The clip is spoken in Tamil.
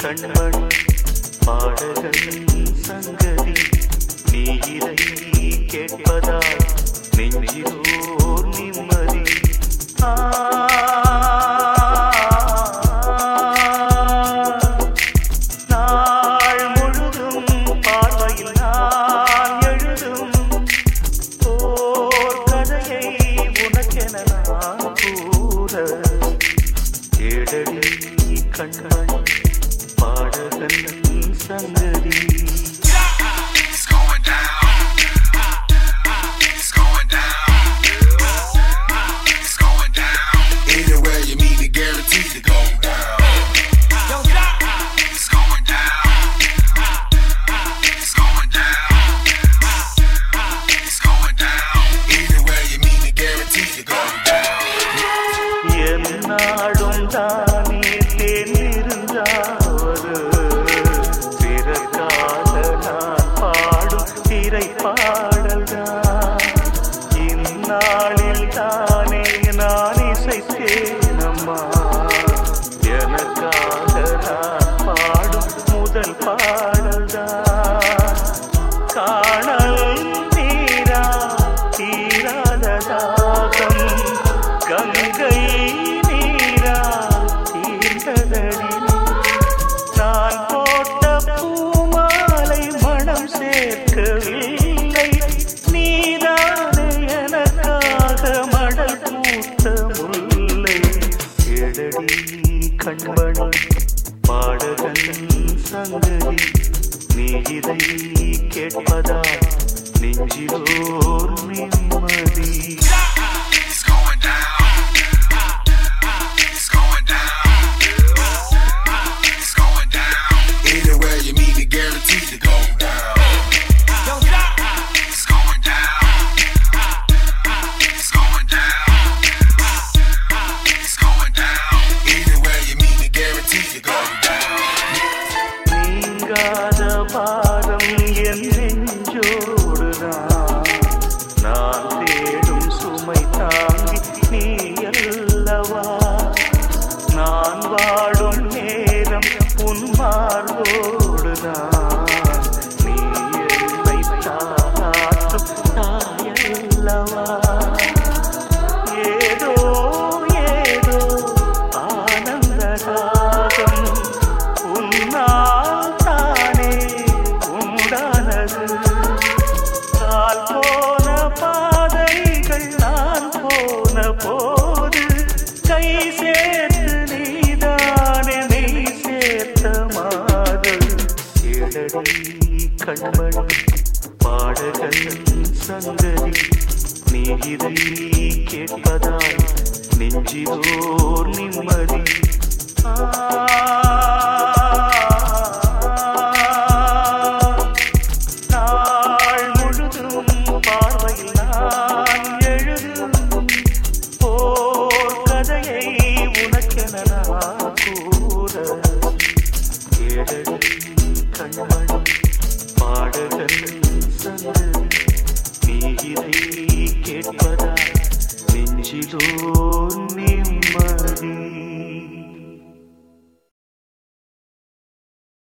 கண்மணி பாடகன் சங்கதி நீ இதை கேட்பதால் நெஞ்சிலோர் நிம்மதி. நாள் முழுதும் பார்வையில் நான் எழுதும் ஓர் கதையை உனக்கென நான் கூற கேடடி கண்மணி பாடகன் சங்கதி. நாடும் தானே தேர்ந்திருந்தாவது பிறக்காக நான் பாடும் திரை பாடல்தான். இந்நாளில் தானே நான் இசைத்தேன் அம்மா எனக்காக நான் பாடும் முதல் பாடல்தான். காணல் நீரா தீராத தாகம் கங்கை நான் போட்ட பூமாலை மனம் சேர்க்கவில்லை நீதானே எனக்காக மடல் பூத்த முல்லை. கேளடி கண்மணி பாடகன் சங்கதி நீ இதை கேட்பதால் நெஞ்சிலோர் நிம்மதி. நீங்காத பாரம் என் நெஞ்சோடுதான் நான் தேடும் சுமை தாங்கி நீ அல்லவா. நான் வாடும் நேரம் உன் மார்போடுதான் நீ என்னை தாராட்டும் தாயல்லவா. ஏதோ ஏதோ ஆனந்த ராகம் உன்னால் தானே உண்டானது. கால் போன பாதைகள் நான் போன போது கை சேர்த்து நீதானே நெய் சேர்த்த மாதல். கேளடி கண்மணி பாடகன் சங்கதி நீ இதை கேட்பதால் நெஞ்சிலோர் நிம்மதி.